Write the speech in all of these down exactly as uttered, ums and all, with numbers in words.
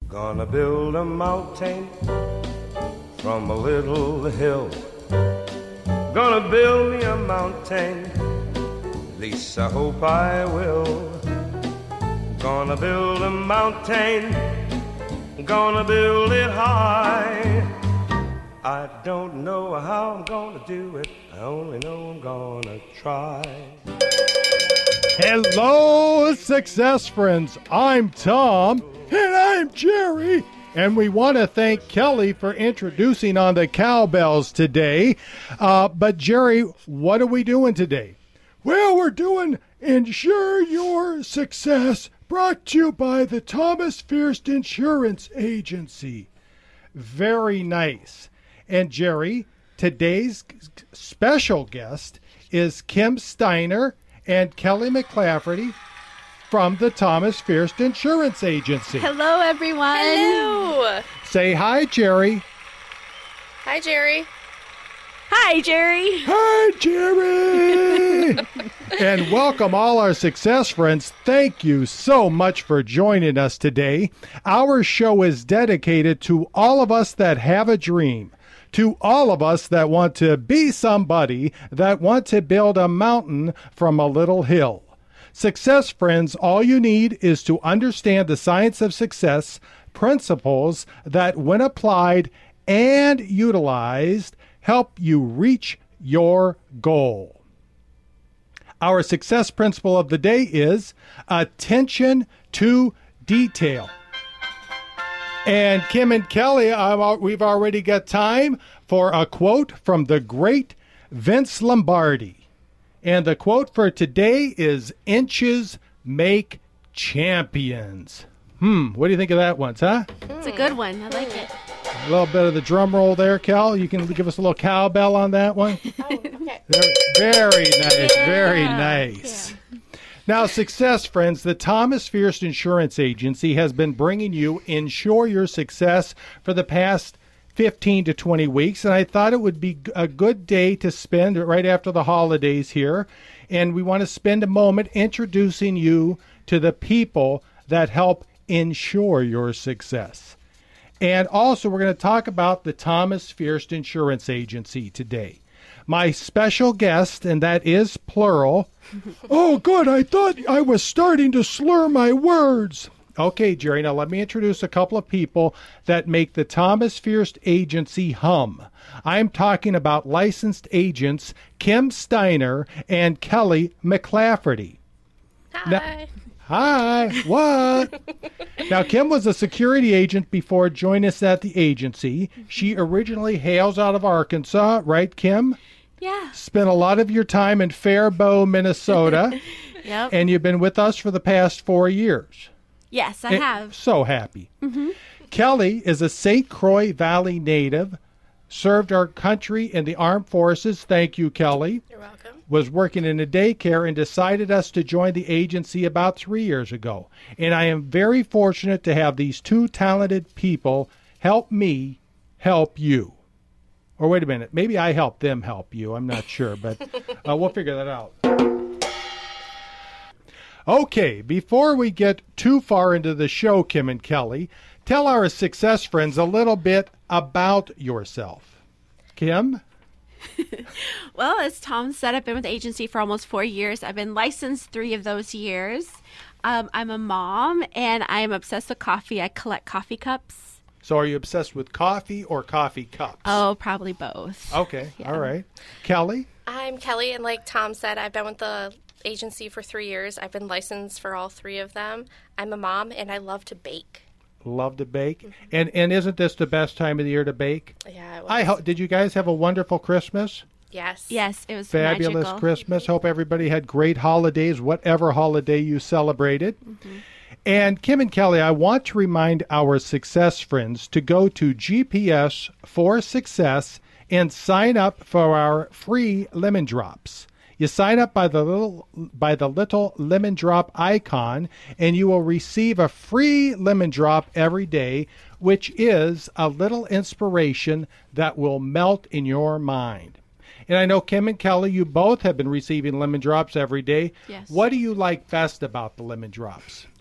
Gonna build a mountain from a little hill. Gonna build me a mountain, at least I hope I will. Gonna build a mountain, gonna build it high. I don't know how I'm gonna do it, I only know I'm gonna try. Hello, success friends. I'm Tom. And I'm Jerry. And we want to thank Kelly for introducing on the cowbells today. Uh, but Jerry, what are we doing today? Well, we're doing Insure Your Success, brought to you by the Thomas Fierst Insurance Agency. Very nice. And Jerry, today's special guest is Kim Steiner and Kelly McClafferty from the Thomas Fierst Insurance Agency. Hello, everyone. Hello. Say hi, Jerry. Hi, Jerry. Hi, Jerry. Hi, Jerry. And welcome all our success friends. Thank you so much for joining us today. Our show is dedicated to all of us that have a dream, to all of us that want to be somebody, that want to build a mountain from a little hill. Success friends, all you need is to understand the science of success, principles that, when applied and utilized, help you reach your goal. Our success principle of the day is attention to detail. And Kim and Kelly, I'm, we've already got time for a quote from the great Vince Lombardi. And the quote for today is, inches make champions. Hmm, what do you think of that one, huh? It's a good one. I like it. A little bit of the drum roll there, Cal. You can give us a little cowbell on that one. Oh, okay. Very, very nice, Yeah. very nice. Yeah. Now, success friends, the Thomas Fierst Insurance Agency has been bringing you Insure Your Success for the past fifteen to twenty weeks, and I thought it would be a good day to spend right after the holidays here, and we want to spend a moment introducing you to the people that help insure your success. And also, we're going to talk about the Thomas Fierst Insurance Agency today. My special guest, and that is plural. Oh, good, I thought I was starting to slur my words. Okay, Jerry, now let me introduce a couple of people that make the Thomas Fierst Agency hum. I'm talking about licensed agents Kim Steiner and Kelly McClafferty. Hi. Now, hi, what? Now, Kim was a security agent before joining us at the agency. She originally hails out of Arkansas, right, Kim? Yeah. Spent a lot of your time in Faribault, Minnesota. Yep. And you've been with us for the past four years. Yes, I And have. So happy. Mm-hmm. Kelly is a Saint Croix Valley native, served our country in the armed forces. Thank you, Kelly. You're welcome. Was working in a daycare and decided us to join the agency about three years ago. And I am very fortunate to have these two talented people help me help you. Or wait a minute, maybe I help them help you. I'm not sure, but uh, we'll figure that out. Okay, before we get too far into the show, Kim and Kelly, tell our success friends a little bit about yourself. Kim? Well, as Tom said, I've been with the agency for almost four years. I've been licensed three of those years. Um, I'm a mom, and I am obsessed with coffee. I collect coffee cups. So are you obsessed with coffee or coffee cups? Oh, probably both. Okay, Yeah. all right. Kelly? I'm Kelly, and like Tom said, I've been with the agency for three years. I've been licensed for all three of them. I'm a mom, and I love to bake. Love to bake. Mm-hmm. And and isn't this the best time of the year to bake? Yeah, it was. I ho- Did you guys have a wonderful Christmas? Yes. Yes, it was Fabulous magical. Christmas. Hope everybody had great holidays, whatever holiday you celebrated. Mm-hmm. And Kim and Kelly, I want to remind our success friends to go to G P S for Success and sign up for our free lemon drops. You sign up by the little by the little lemon drop icon, and you will receive a free lemon drop every day, which is a little inspiration that will melt in your mind. And I know Kim and Kelly, you both have been receiving lemon drops every day. Yes. What do you like best about the lemon drops?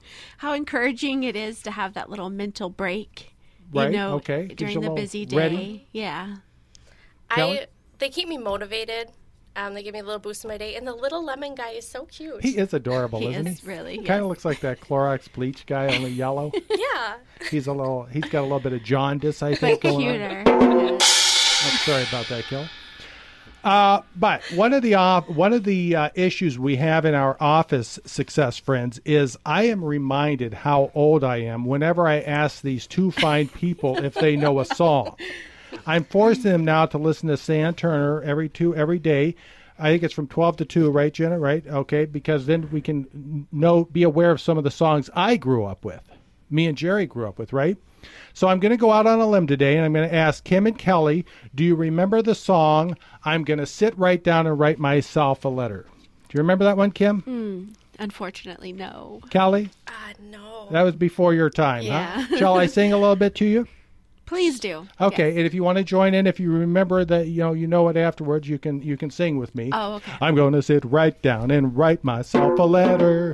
how encouraging it is to have that little mental break. You Right, know, okay. Gives during you a the little busy day. ready. Yeah. Kelly? I they keep me motivated. Um, they give me a little boost in my day. And the little lemon guy is so cute. He is adorable, He isn't is he? really, Kind yes. of looks like that Clorox bleach guy, only yellow. Yeah. He's a little. He's got a little bit of jaundice, I think, But going on. cuter. Yes. I'm sorry about that, Kelly. Uh, but one of the off, one of the uh, issues we have in our office, Success Friends, is I am reminded how old I am whenever I ask these two fine people if they know a song. I'm forcing them now to listen to Sam Turner every two every day. I think it's from twelve to two, right, Jenna? Right? Okay, because then we can know, be aware of some of the songs I grew up with. Me and Jerry grew up with, right? So I'm going to go out on a limb today, and I'm going to ask Kim and Kelly, do you remember the song, I'm going to sit right down and write myself a letter? Do you remember that one, Kim? Hmm. Unfortunately, no. Kelly? Uh, no. That was before your time, Yeah. huh? Shall I sing a little bit to you? Please do. Okay, Yes. and if you want to join in, if you remember that, you know, you know it afterwards, you can you can sing with me. Oh, okay. I'm going to sit right down and write myself a letter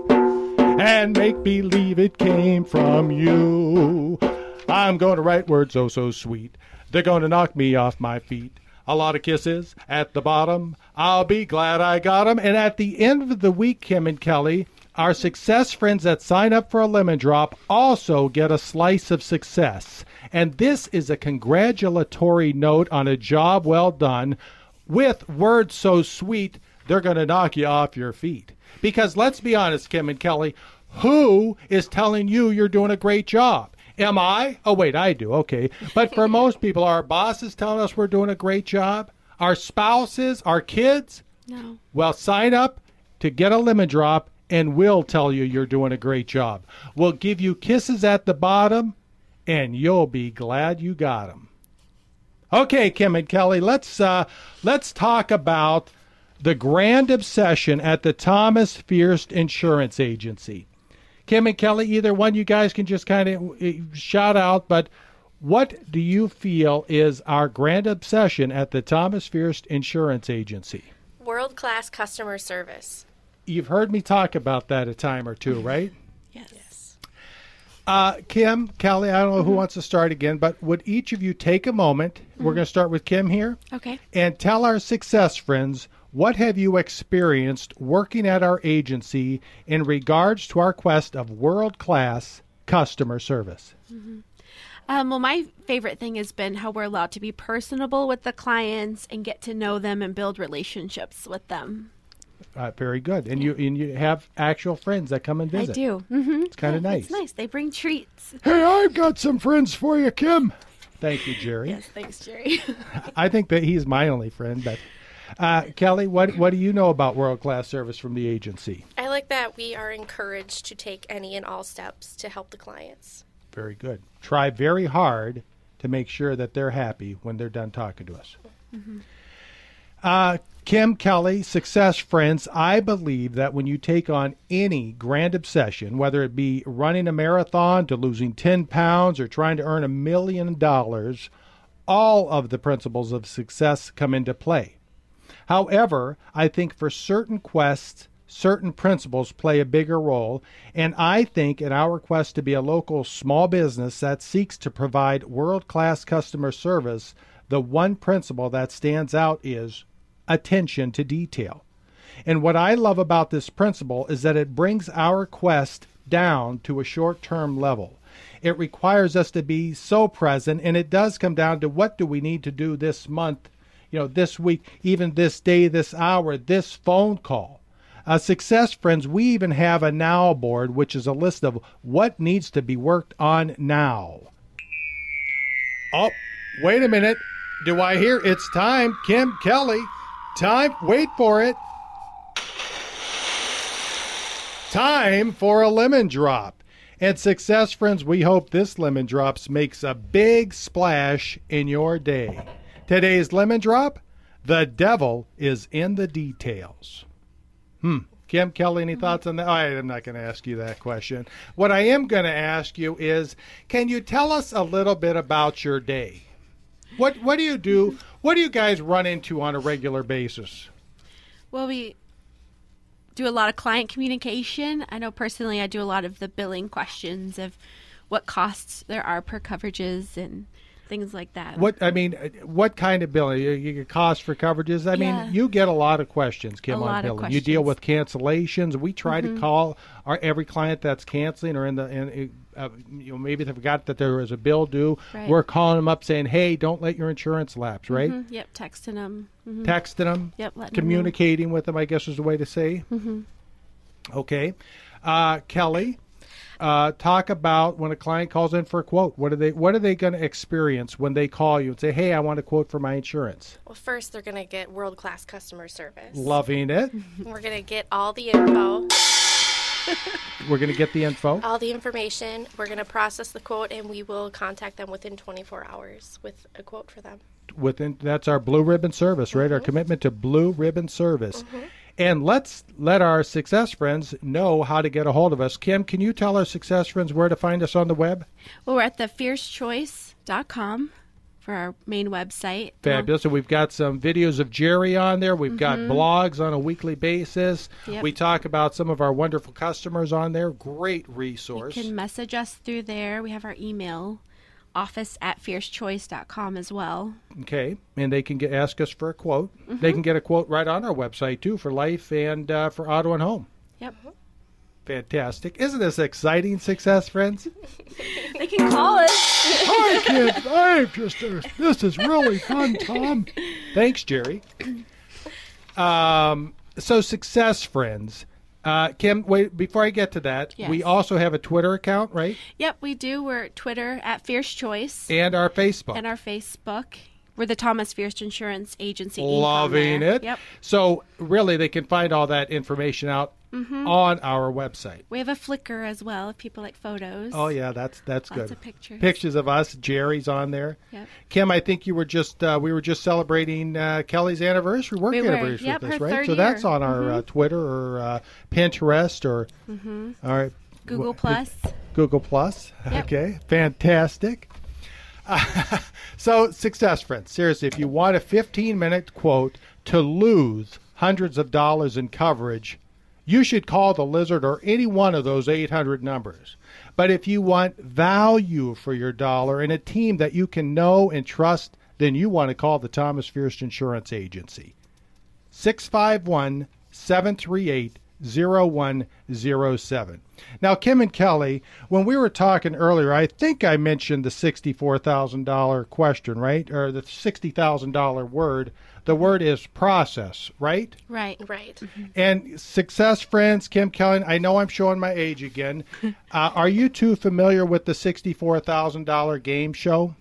and make believe it came from you. I'm going to write words oh so sweet. They're going to knock me off my feet. A lot of kisses at the bottom. I'll be glad I got 'em. And at the end of the week, Kim and Kelly, our Success Friends that sign up for a Lemon Drop also get a slice of success. And this is a congratulatory note on a job well done with words so sweet, they're going to knock you off your feet. Because let's be honest, Kim and Kelly, who is telling you you're doing a great job? Am I? Oh, wait, I do. Okay. But for most people, our bosses telling us we're doing a great job? Our spouses? Our kids? No. Well, sign up to get a Lemon Drop, and we'll tell you you're doing a great job. We'll give you kisses at the bottom, and you'll be glad you got them. Okay, Kim and Kelly, let's uh, let's talk about the grand obsession at the Thomas Fierst Insurance Agency. Kim and Kelly, either one you guys can just kind of shout out, but what do you feel is our grand obsession at the Thomas Fierst Insurance Agency? World-class customer service. You've heard me talk about that a time or two, right? Yes. Uh, Kim, Kelly, I don't know who wants to start again, but would each of you take a moment, we're going to start with Kim here, Okay. and tell our Success Friends, what have you experienced working at our agency in regards to our quest of world-class customer service? Um, well, my favorite thing has been how we're allowed to be personable with the clients and get to know them and build relationships with them. Uh, very good. And you and you have actual friends that come and visit. I do. Mm-hmm. It's kind of nice. It's nice. They bring treats. Hey, I've got some friends for you, Kim. Thank you, Jerry. Yes, thanks, Jerry. I think that he's my only friend, but uh, Kelly, what what do you know about world-class service from the agency? I like that we are encouraged to take any and all steps to help the clients. Very good. Try very hard to make sure that they're happy when they're done talking to us. Mm-hmm. Uh, Kim, Kelly, Success Friends, I believe that when you take on any grand obsession, whether it be running a marathon to losing ten pounds or trying to earn a million dollars, all of the principles of success come into play. However, I think for certain quests, certain principles play a bigger role, and I think in our quest to be a local small business that seeks to provide world-class customer service, the one principle that stands out is attention to detail. And what I love about this principle is that it brings our quest down to a short-term level. It requires us to be so present, and it does come down to what do we need to do this month, you know, this week, even this day, this hour, this phone call. Uh, Success Friends, we even have a now board, which is a list of what needs to be worked on now. Oh, wait a minute. Do I hear it's time? Kim, Kelly, time. Wait for it. Time for a lemon drop. And Success Friends, we hope this lemon drops makes a big splash in your day. Today's lemon drop, the devil is in the details. Hmm. Kim, Kelly, any thoughts on that? Oh, I'm not going to ask you that question. What I am going to ask you is, can you tell us a little bit about your day? What What do you do? What do you guys run into on a regular basis? Well, we do a lot of client communication. I know personally I do a lot of the billing questions of what costs there are per coverages and things like that. What I mean, what kind of billing? You, you get cost for coverages. I Yeah. mean, you get a lot of questions, Kim, A on lot of billing. You deal with questions. cancellations. We try to call our every client that's canceling or in the in, uh, you know maybe they forgot that there was a bill due. Right. We're calling them up saying, "Hey, don't let your insurance lapse." Right? Mhm. Yep, texting them. Mhm. Texting them. Yep, letting them know. Communicating with them, I guess is the way to say. Mm-hmm. Okay, uh, Kelly. Uh, talk about when a client calls in for a quote. What are they? What are they going to experience when they call you and say, "Hey, I want a quote for my insurance"? Well, first, they're going to get world-class customer service. Loving it. We're going to get all the info, We're going to get the info. all the information. We're going to process the quote, and we will contact them within twenty-four hours with a quote for them. Within that's our blue ribbon service, right? Our commitment to blue ribbon service. And let's let our success friends know how to get a hold of us. Kim, can you tell our success friends where to find us on the web? Well, we're at the fierce choice dot com for our main website. Fabulous. And we've got some videos of Jerry on there. We've got blogs on a weekly basis. Yep. We talk about some of our wonderful customers on there. Great You resource. can message us through there. We have our email, office at fierce choice dot com as well. Okay. And they can get, ask us for a quote. They can get a quote right on our website, too, for life and uh, for auto and home. Yep. Fantastic. Isn't this exciting, success friends? They can call us. Hi, kid. I'm just, uh, this is really fun, Tom. Thanks, Jerry. Um, so, success friends. Uh, Kim, wait, before I get to that, Yes. we also have a Twitter account, right? Yep, we do. We're at Twitter at Fierce Choice And our Facebook. and our Facebook. We're the Thomas Fierce Insurance Agency. Incorporated. Loving it. Yep. So, really, they can find all that information out on our website. We have a Flickr as well if people like photos. Oh, yeah, that's that's Lots good. of pictures. Pictures of us. Jerry's on there. Yep. Kim, I think you were just uh, we were just celebrating uh, Kelly's anniversary, work We were. anniversary Yep, with us, her right? third So that's year. on our uh, Twitter or uh, Pinterest or all right, Google Wh- Plus. Google Plus. Yep. Okay, fantastic. Uh, so, success friends, seriously, if you want a fifteen-minute quote to lose hundreds of dollars in coverage, you should call the Lizard or any one of those eight hundred numbers. But if you want value for your dollar and a team that you can know and trust, then you want to call the Thomas Fierce Insurance Agency. six five one, seven three eight, zero one zero seven. Now, Kim and Kelly, when we were talking earlier, I think I mentioned the sixty-four thousand dollars question, right? Or the sixty thousand dollars word. The word is process, right? Right. Right. And success friends, Kim, Kelly, I know I'm showing my age again. Uh, are you two familiar with the sixty-four thousand dollars game show?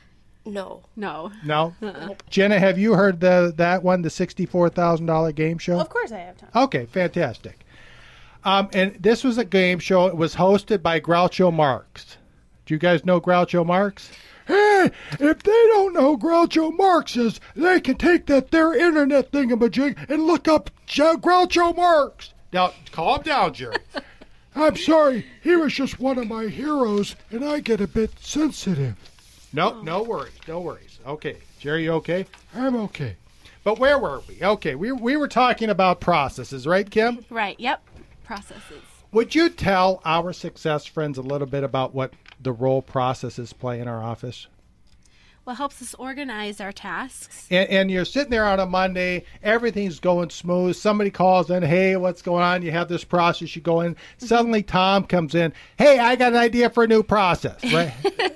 No. No. No? Jenna, have you heard the that one, the sixty-four thousand dollars game show? Of course I have time. Okay, fantastic. Um, and this was a game show. It was hosted by Groucho Marx. Do you guys know Groucho Marx? Hey, if they don't know who Groucho Marx is, they can take that their internet thingamajig and look up J- Groucho Marx. Now, calm down, Jerry. I'm sorry. He was just one of my heroes, and I get a bit sensitive. No, no worries. No worries. Okay. Jerry, you okay? I'm okay. But where were we? Okay, we, we were talking about processes, right, Kim? Right. Yep. Processes. Would you tell our success friends a little bit about what the role processes play in our office? Well, it helps us organize our tasks. And, and you're sitting there on a Monday, everything's going smooth. Somebody calls in, hey, what's going on? You have this process, you go in. Suddenly Tom comes in, hey, I got an idea for a new process, right?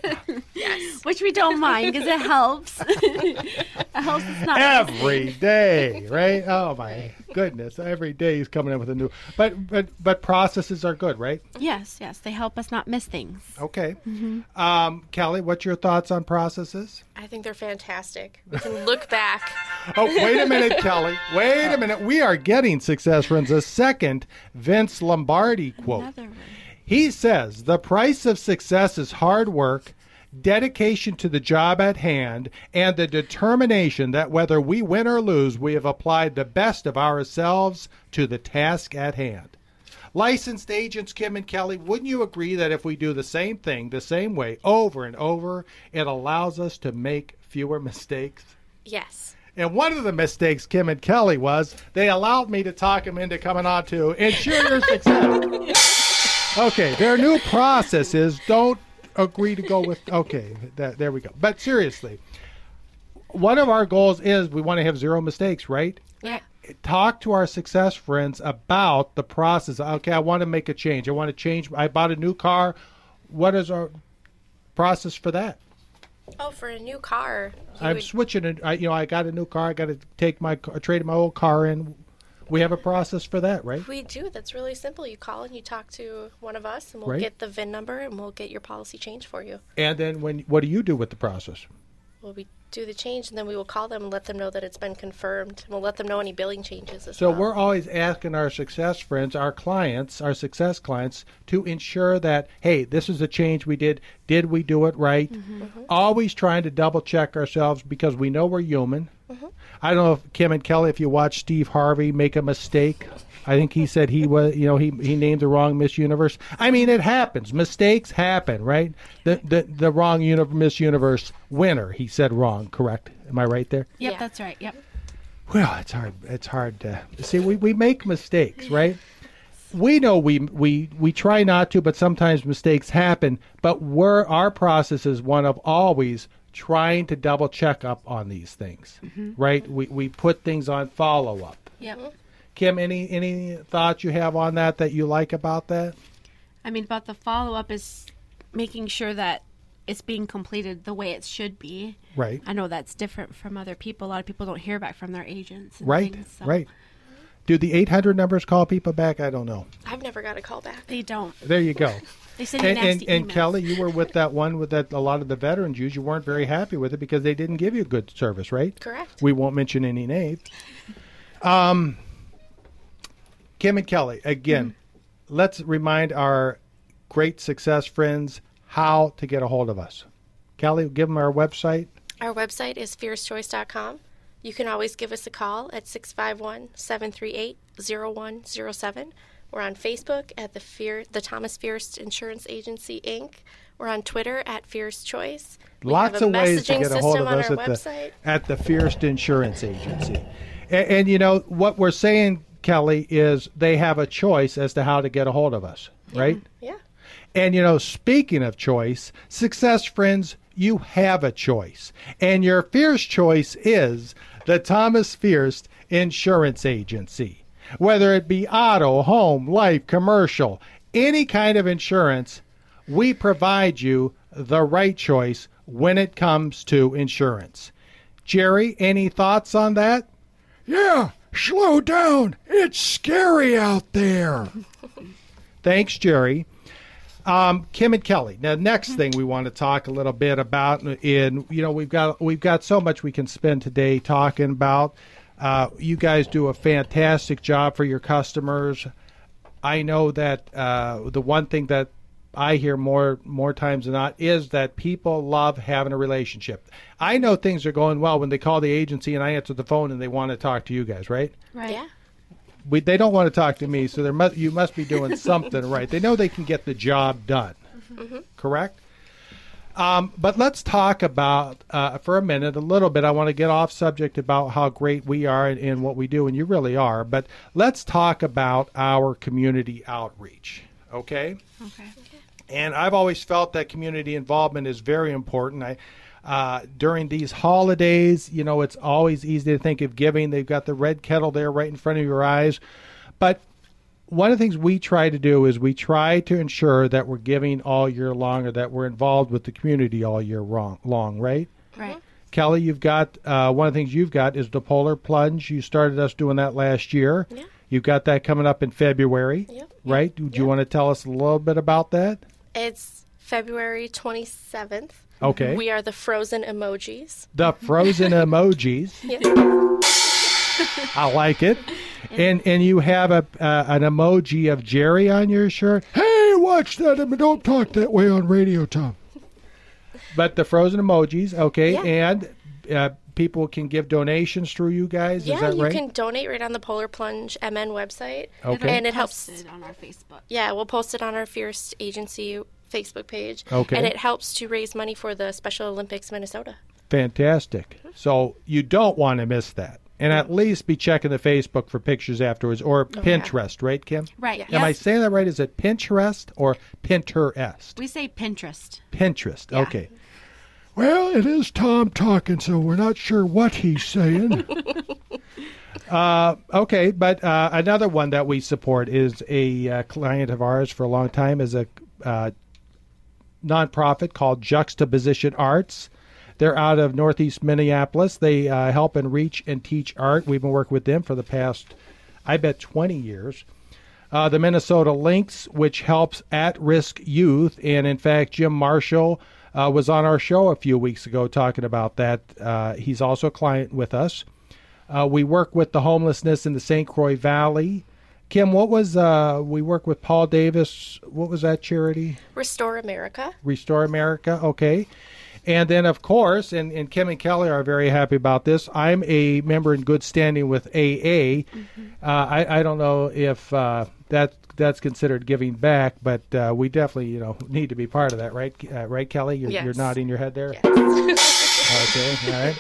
Which we don't mind because it helps. It helps us not. Every day, right? Oh my goodness, every day he's coming in with a new. But but but processes are good, right? Yes, yes. They help us not miss things. Okay. Um, Kelly, what's your thoughts on processes? I think they're fantastic. We can look back. Oh, wait a minute, Kelly. Wait a minute. We are getting success friends a second Vince Lombardi quote. Another one. He says, the price of success is hard work, dedication to the job at hand, and the determination that whether we win or lose, we have applied the best of ourselves to the task at hand. Licensed agents, Kim and Kelly, wouldn't you agree that if we do the same thing the same way over and over, it allows us to make fewer mistakes? Yes. And one of the mistakes, Kim and Kelly, was they allowed me to talk them into coming on to Ensure Your Success. Okay, their new process is don't agree to go with, okay, that, there we go. But seriously, one of our goals is we want to have zero mistakes, right? Yeah. Talk to our success friends about the process. Okay, I want to make a change. I want to change. I bought a new car. What is our process for that? Oh, for a new car. I'm would... switching it. I, you know, I got a new car. I got to take my car, trade my old car in. We have a process for that, right? We do. That's really simple. You call and you talk to one of us, and we'll Right. get the V I N number, and we'll get your policy changed for you. And then when, what do you do with the process? Well, we do the change, and then we will call them and let them know that it's been confirmed. And we'll let them know any billing changes as So well. we're always asking our success friends, our clients, our success clients, to ensure that, hey, this is a change we did. Did we do it right? Mm-hmm. Mm-hmm. Always trying to double check ourselves because we know we're human. Mm-hmm. I don't know if Kim and Kelly, if you watch Steve Harvey make a mistake. I think he said he was, you know, he he named the wrong Miss Universe. I mean, it happens. Mistakes happen, right? The the the wrong uni- Miss Universe winner, he said wrong. Correct? Am I right there? Yep, Yeah. that's right. Yep. Well, it's hard. It's hard to see. We, we make mistakes, right? We know we we we try not to, but sometimes mistakes happen. But we're our process is one of always trying to double check up on these things, Mm-hmm. right? We we put things on follow up. Yep. Kim, any any thoughts you have on that that you like about that? I mean, about the follow up is making sure that it's being completed the way it should be. Right. I know that's different from other people. A lot of people don't hear back from their agents. And Right. things, so Right. Do the eight hundred numbers call people back? I don't know. I've never got a call back. They don't. There you go. They send you And, and, nasty and emails. Kelly, you were with that one with that a lot of the veterans use. You weren't very happy with it because they didn't give you good service, right? Correct. We won't mention any names. Um, Kim and Kelly, again, Mm-hmm. let's remind our great success friends how to get a hold of us. Kelly, give them our website. Our website is fierce choice dot com. You can always give us a call at six five one, seven three eight, zero one zero seven. We're on Facebook at the Fear, the Thomas Fierce Insurance Agency, Incorporated. We're on Twitter at Fierce Choice. We Lots have a of ways to messaging get a hold system of on us our at the, website. at the Fierce Insurance Agency. And, and, you know, what we're saying, Kelly, is they have a choice as to how to get a hold of us, right? Yeah. And, you know, speaking of choice, success friends, you have a choice. And your Fierce choice is the Thomas Fierce Insurance Agency. Whether it be auto, home, life, commercial, any kind of insurance, we provide you the right choice when it comes to insurance. Jerry, any thoughts on that? Yeah, slow down. It's scary out there. Thanks, Jerry. Um, Kim and Kelly. Now, next thing we want to talk a little bit about, in you know, we've got we've got so much we can spend today talking about. Uh, you guys do a fantastic job for your customers. I know that uh, the one thing that I hear more more times than not is that people love having a relationship. I know things are going well when they call the agency and I answer the phone and they want to talk to you guys, right? Right. Yeah. We, they don't want to talk to me, so there must, you must be doing something right. They know they can get the job done, Mm-hmm. correct? Um, but let's talk about, uh, for a minute, a little bit. I want to get off subject about how great we are in, in what we do, and you really are. But let's talk about our community outreach, okay? Okay. And I've always felt that community involvement is very important. I, uh, during these holidays, you know, it's always easy to think of giving. They've got the red kettle there right in front of your eyes. But one of the things we try to do is we try to ensure that we're giving all year long, or that we're involved with the community all year long, long right? Right. Kelly, you've got, uh, one of the things you've got is the Polar Plunge. You started us doing that last year. Yeah. You've got that coming up in February, Yep. right? Do Yep. you want to tell us a little bit about that? It's February twenty-seventh. Okay. We are the frozen emojis. The frozen emojis. Yeah. I like it. And and you have a uh, an emoji of Jerry on your shirt. Hey, watch that. I mean, don't talk that way on radio, Tom. But the frozen emojis, okay. Yeah. And uh, people can give donations through you guys. Yeah, Is that you right? can donate right on the Polar Plunge M N website. Okay. And it helps. Posted on our Facebook. Yeah, we'll post it on our Fierce Agency Facebook page. Okay. And it helps to raise money for the Special Olympics Minnesota. Fantastic. So you don't want to miss that. And at least be checking the Facebook for pictures afterwards, or Oh, Pinterest, right, Kim? Right. Yeah. Am I Yes. saying that right? Is it Pinterest or Pinterest? We say Pinterest. Pinterest. Yeah. Okay. Well, it is Tom talking, so we're not sure what he's saying. uh, okay, but uh, another one that we support is a uh, client of ours for a long time, is a uh, nonprofit called Juxtaposition Arts. They're out of Northeast Minneapolis. They uh, help and reach and teach art. We've been working with them for the past, I bet, twenty years. Uh, the Minnesota Lynx, which helps at-risk youth. And, in fact, Jim Marshall uh, was on our show a few weeks ago talking about that. Uh, he's also a client with us. Uh, we work with the homelessness in the Saint Croix Valley. Kim, what was, uh, we work with Paul Davis. What was that charity? Restore America. Restore America, okay. And then, of course, and, and Kim and Kelly are very happy about this, I'm a member in good standing with A A. Mm-hmm. Uh, I, I don't know if uh, that that's considered giving back, but uh, we definitely, you know, need to be part of that, right? Uh, right, Kelly? You're, Yes. you're nodding your head there? Yes. Okay, all right.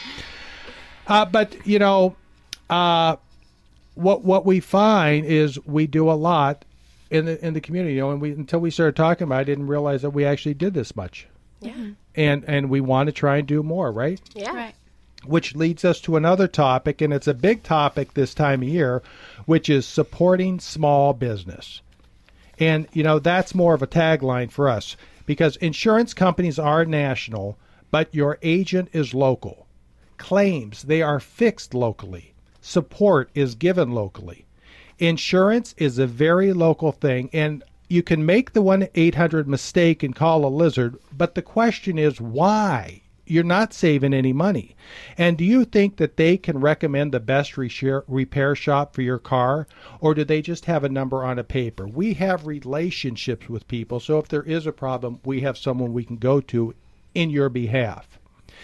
Uh, but, you know, uh, what what we find is we do a lot in the in the community. You know, and we until we started talking about it, I didn't realize that we actually did this much. Yeah. And and we want to try and do more, right? Yeah. Right. Which leads us to another topic, and it's a big topic this time of year, which is supporting small business. And, you know, that's more of a tagline for us, because insurance companies are national, but your agent is local. Claims, they are fixed locally. Support is given locally. Insurance is a very local thing, and you can make the one eight hundred mistake and call a lizard, but the question is why? You're not saving any money. And do you think that they can recommend the best re- repair shop for your car, or do they just have a number on a paper? We have relationships with people, so if there is a problem, we have someone we can go to in your behalf.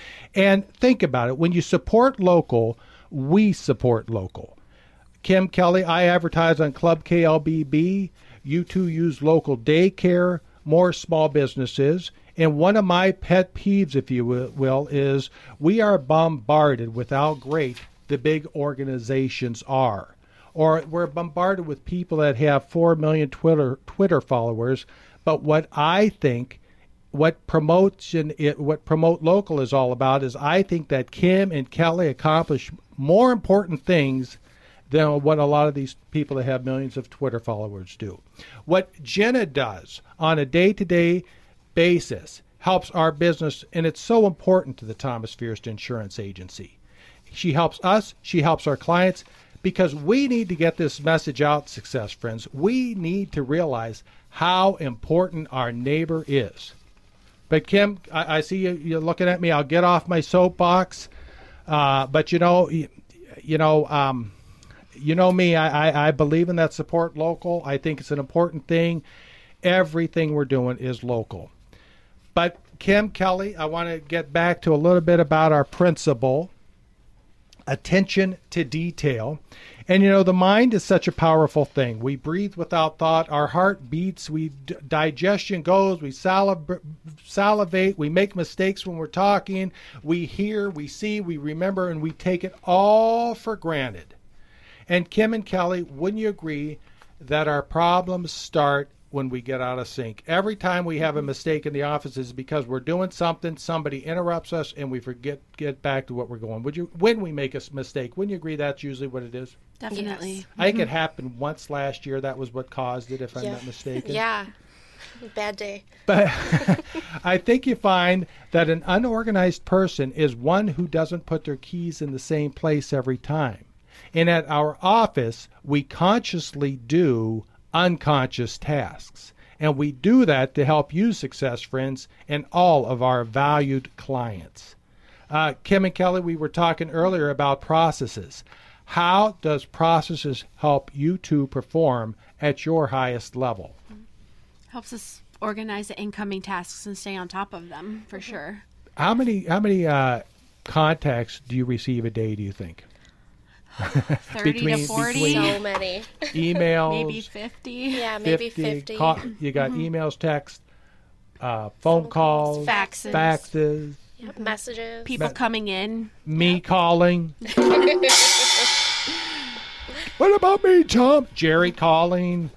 And think about it. When you support local, we support local. Kim, Kelly, I advertise on Club K L B B. You two use local daycare, more small businesses. And one of my pet peeves, if you will, is we are bombarded with how great the big organizations are. Or we're bombarded with people that have four million Twitter Twitter followers. But what I think, what promotion, it, what Promote Local is all about is I think that Kim and Kelly accomplish more important things than what a lot of these people that have millions of Twitter followers do. What Jenna does on a day-to-day basis helps our business, and it's so important to the Thomas Fierst Insurance Agency. She helps us, she helps our clients, because we need to get this message out, Success Friends. We need to realize how important our neighbor is. But Kim, I, I see you, you're looking at me. I'll get off my soapbox. Uh, but you know, you, you know, um, you know me. I, I, I believe in that support local. I think it's an important thing. Everything we're doing is local. But Kim, Kelly, I want to get back to a little bit about our principle, attention to detail. And, you know, the mind is such a powerful thing. We breathe without thought. Our heart beats. We d- digestion goes. We saliv- salivate. We make mistakes when we're talking. We hear, we see, we remember, and we take it all for granted. And Kim and Kelly, wouldn't you agree that our problems start when we get out of sync? Every time we have a mistake in the office is because we're doing something, somebody interrupts us, and we forget get back to what we're going. Would you, when we make a mistake, wouldn't you agree that's usually what it is? Definitely. Yes. I think it happened once last year. That was what caused it, if I'm Yeah. not mistaken. Yeah. Bad day. But I think you find that an unorganized person is one who doesn't put their keys in the same place every time. And at our office, we consciously do unconscious tasks. And we do that to help you, Success Friends, and all of our valued clients. Uh, Kim and Kelly, we were talking earlier about processes. How does processes help you to perform at your highest level? Helps us organize the incoming tasks and stay on top of them, for sure. How many how many uh, contacts do you receive a day, do you think? thirty Between- to forty, between- So many. Emails, maybe fifty. Yeah, maybe fifty. ca- you got emails, text, uh, phone, Phone calls, calls, faxes. faxes, Yep, messages. People coming in. Me calling. What about me, Tom? Jerry calling.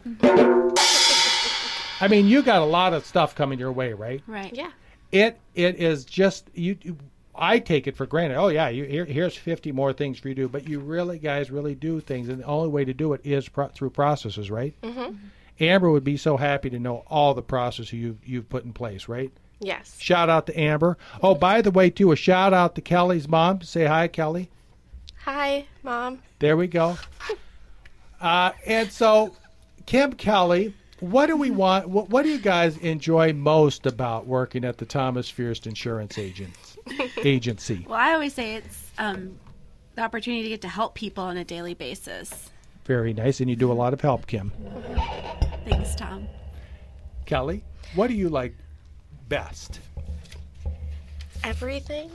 I mean, you got a lot of stuff coming your way, right? Right. Yeah. It it is just you. you I take it for granted. Oh yeah, you here, here's fifty more things for you to do, but you really guys really do things, and the only way to do it is pro- through processes, right? Mm-hmm. Amber would be so happy to know all the processes you've you've put in place, right? Yes. Shout out to Amber. Oh, by the way, too, a shout out to Kelly's mom. Say hi, Kelly. Hi, Mom. There we go. Uh, and so, Kim Kelly, what do we want? What, what do you guys enjoy most about working at the Thomas Fierst Insurance Agent, Agency? Well, I always say it's um, the opportunity to get to help people on a daily basis. Very nice, and you do a lot of help, Kim. Thanks, Tom. Kelly, what do you like best? Everything.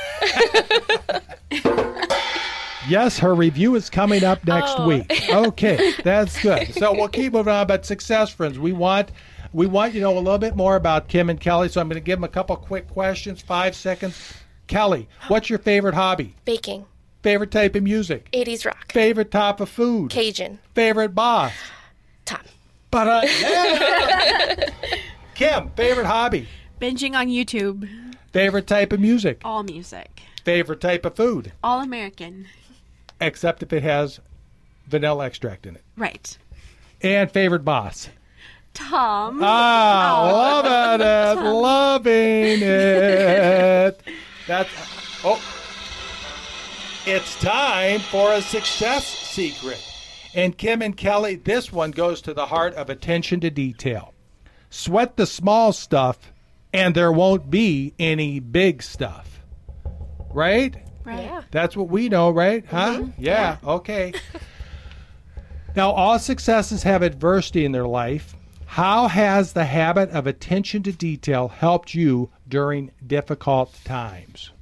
Yes, her review is coming up next Oh. week. Okay, that's good. So we'll keep moving on. But Success Friends, we want we want you to know a little bit more about Kim and Kelly. So I'm going to give them a couple quick questions, five seconds. Kelly, what's your favorite hobby? Baking. Favorite type of music? eighties rock. Favorite type of food? Cajun. Favorite boss? Tom. But uh, yeah. Kim, favorite hobby? Binging on YouTube. Favorite type of music? All music. Favorite type of food? All American. Except if it has vanilla extract in it. Right. And favorite boss? Tom. Ah, loving it, loving it. That's oh, it's time for a success secret. And Kim and Kelly, this one goes to the heart of attention to detail. Sweat the small stuff, and there won't be any big stuff. Right? Right. Yeah. That's what we know, right? Huh? Yeah, okay. Now, all successes have adversity in their life. How has the habit of attention to detail helped you during difficult times?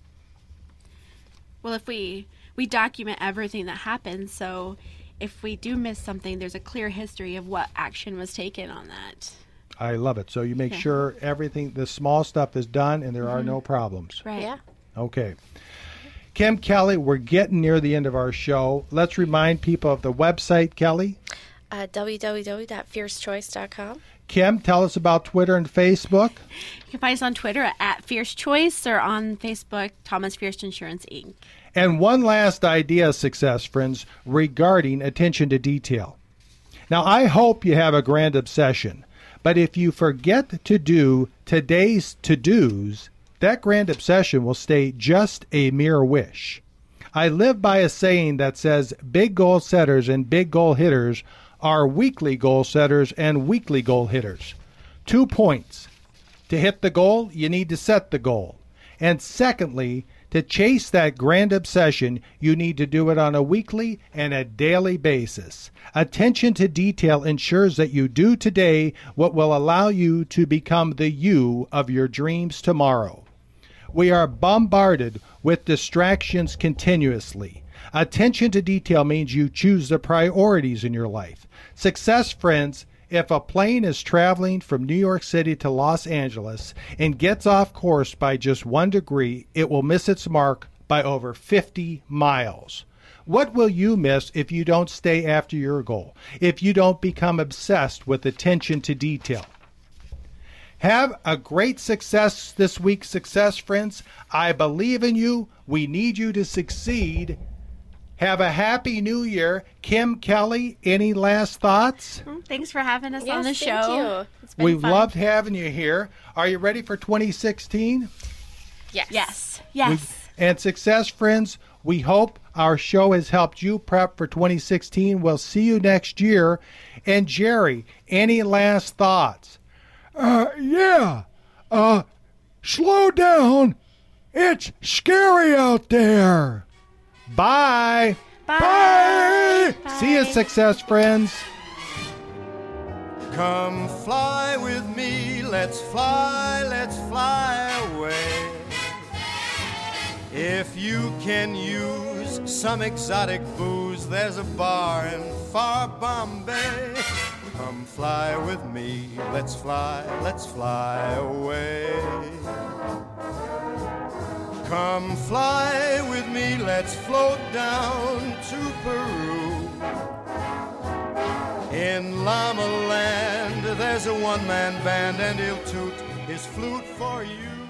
Well, if we we document everything that happens, so if we do miss something, there's a clear history of what action was taken on that. I love it. So you make Yeah. sure everything, the small stuff is done and there are no problems. Right. Yeah. Okay. Kim, Kelly, we're getting near the end of our show. Let's remind people of the website, Kelly. Uh, w w w dot fierce choice dot com. Kim, tell us about Twitter and Facebook. You can find us on Twitter at, at Fierce Choice or on Facebook, Thomas Fierst Insurance, Incorporated. And one last idea, success friends, regarding attention to detail. Now, I hope you have a grand obsession, but if you forget to do today's to-dos, that grand obsession will stay just a mere wish. I live by a saying that says big goal setters and big goal hitters are weekly goal setters and weekly goal hitters. Two points. To hit the goal, you need to set the goal. And secondly, to chase that grand obsession, you need to do it on a weekly and a daily basis. Attention to detail ensures that you do today what will allow you to become the you of your dreams tomorrow. We are bombarded with distractions continuously. Attention to detail means you choose the priorities in your life. Success, friends, if a plane is traveling from New York City to Los Angeles and gets off course by just one degree, it will miss its mark by over fifty miles. What will you miss if you don't stay after your goal, if you don't become obsessed with attention to detail? Have a great success this week, success friends. I believe in you. We need you to succeed. Have a happy new year. Kim, Kelly, any last thoughts? Thanks for having us Yes, on the thank show. you. It's been We've fun. loved having you here. Are you ready for twenty sixteen? Yes. Yes. Yes. And success friends, we hope our show has helped you prep for twenty sixteen. We'll see you next year. And Jerry, any last thoughts? Uh, yeah. Uh, slow down. It's scary out there. Bye. Bye. Bye. See you, success friends. Come fly with me, let's fly, let's fly away. If you can use some exotic booze, there's a bar in far Bombay. Come fly with me, let's fly, let's fly away. Come fly with me, let's float down to Peru. In Llama Land, there's a one-man band, and he'll toot his flute for you.